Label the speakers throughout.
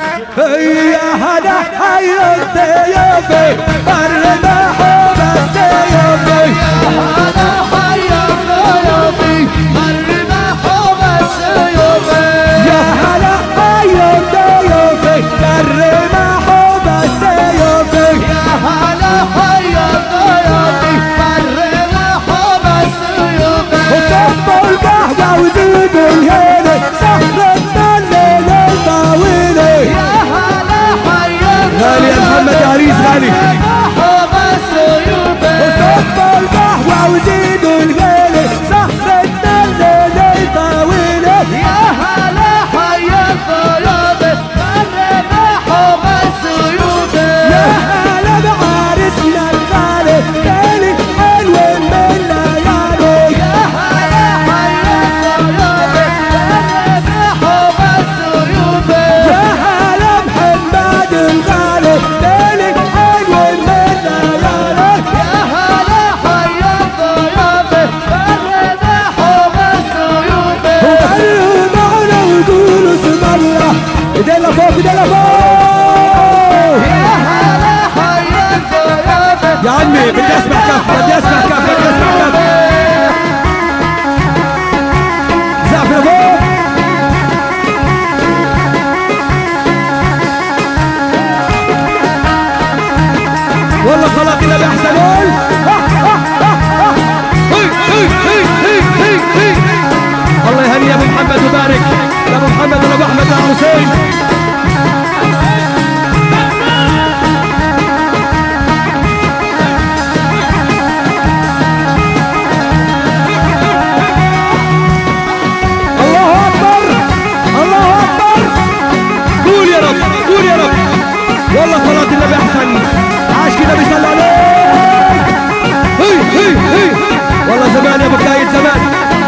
Speaker 1: يا هلا حي الضيافي الرماح والسيوفي
Speaker 2: يا هلا حي الضيافي الرماح والسيوفي
Speaker 1: يا هلا حي الضيافي الرماح والسيوفي
Speaker 2: يا هلا حي الضيافي الرماح والسيوفي
Speaker 1: وصفوا القهوة وزيدوا الهيلة سهرتنا الليل الطويلة
Speaker 2: يا هلا حي
Speaker 1: غالي يا محمد عريس غالي وصفوا القهوة وزيدوا الهيلة سهرتنا الليل الطويلة
Speaker 2: يا هلا حي الضيافي الرماح والسيوفي
Speaker 1: يا هلا بعرسنا الغالي ليلي حلوة من ليالي
Speaker 2: يا هلا حي الضيافي الرماح والسيوفي
Speaker 1: يا هلا محمد الغالي ليلي حلوة من ليالي
Speaker 2: يا هلا حي الضيافي الرماح والسيوفي
Speaker 1: وقالوا معنا وقولوا اسم الله ايدينا فوق ايدينا فوق
Speaker 2: يا هلا حي الضيافي
Speaker 1: يا عمي بدي اسمع كف بدي اسمع كف بدي اسمع كف زعفنا فوق والله صلاة النبي احسن الله يهني يا ابو محمد وبارك يا ابو محمد وابو احمد يا حسين الله اكبر الله اكبر قول يا رب قول يا رب والله صلاة النبي احسن عاش كده بيصلي عليك هي والله زمان يا ابو بداية زمان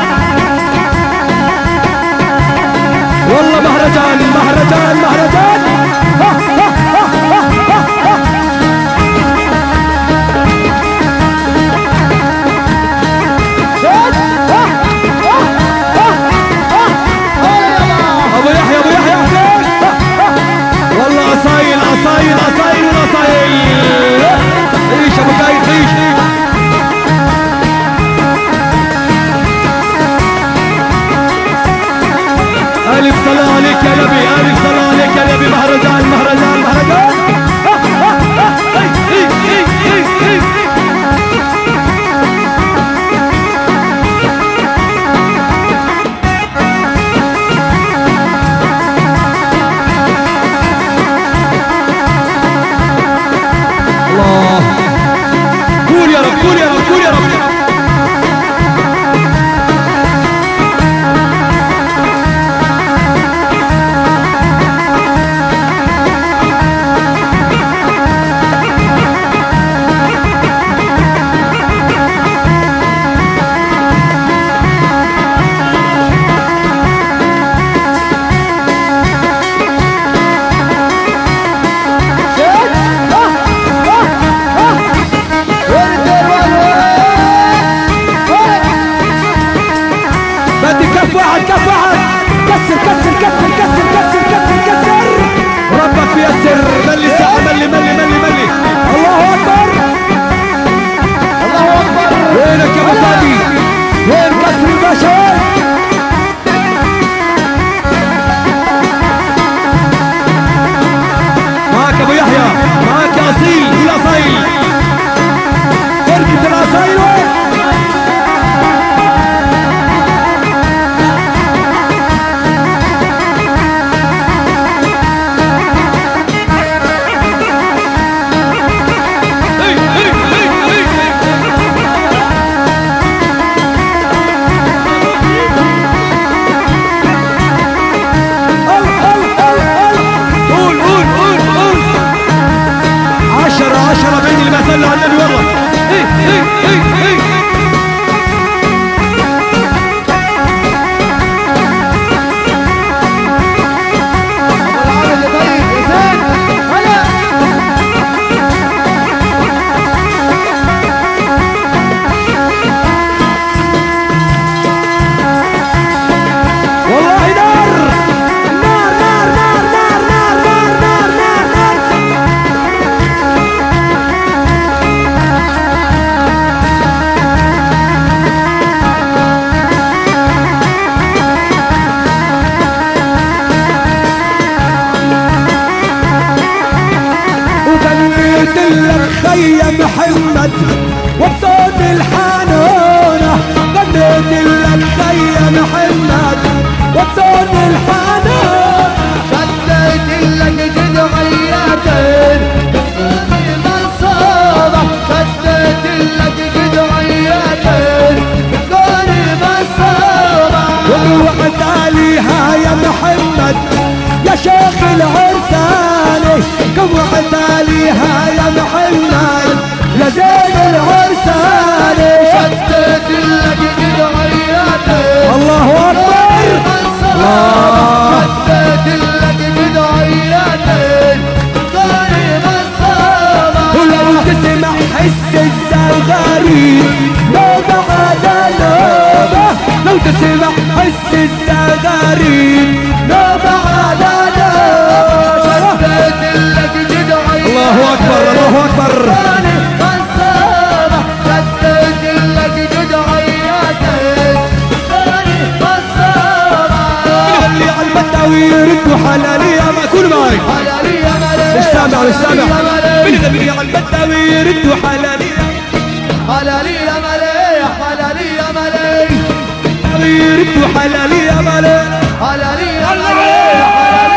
Speaker 1: والله مهرجان مهرجان مهرجان ابو يحيى ابو يحيى حسين والله اصايل اصايل اصايل واصايل عيش ابو كايد عيش ألف صلاة عليك يا نبي ألف صلاة عليك يا نبي مهرجان مهرجان مهرجان الله قول يا رب قول يا رب قول يا رب محمد يا شيخ العرساني كم وعداليها يا محمد يا زين العرساني
Speaker 2: شدت لك بدعياتي
Speaker 1: الله اكبر الله
Speaker 2: شدت لك بدعياتي طريق الصبر
Speaker 1: ولو تسمع حس الزغاريد نوبة على نوبة لو تسمع حس الزغاريد نوبة على نوبة
Speaker 2: شدت لك بدعياتي
Speaker 1: الله اكبر الله اكبر
Speaker 2: طريق الصبر شدت لك بدعياتي طريق الصبر
Speaker 1: اللي على البداوي يردوا حلالي يا ما كل معي
Speaker 2: حلالي يا ملك
Speaker 1: مش سامع مش سامع
Speaker 2: حلالي
Speaker 1: من اللي على البداوي يردوا حلالي
Speaker 2: حلالي يا ملك حلالي يا ملك
Speaker 1: يردوا حلالي يا مالك
Speaker 2: حلالي يا ملك حلالي يا ملك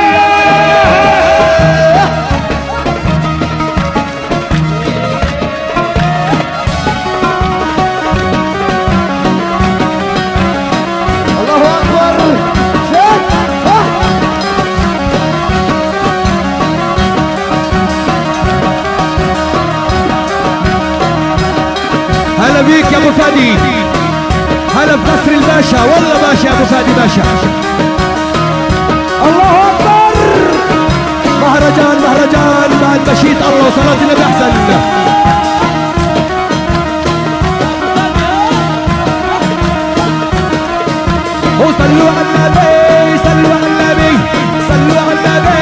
Speaker 2: الله اكبر شد
Speaker 1: هلا بيك يا ابو فادي هلا بقصر الباشا والله باشا يا ابو فادي باشا الله اكبر مهرجان مهرجان بعد مشيت الله وصلاة النبي احسن وصلوا على النبي صلوا على النبي صلوا على النبي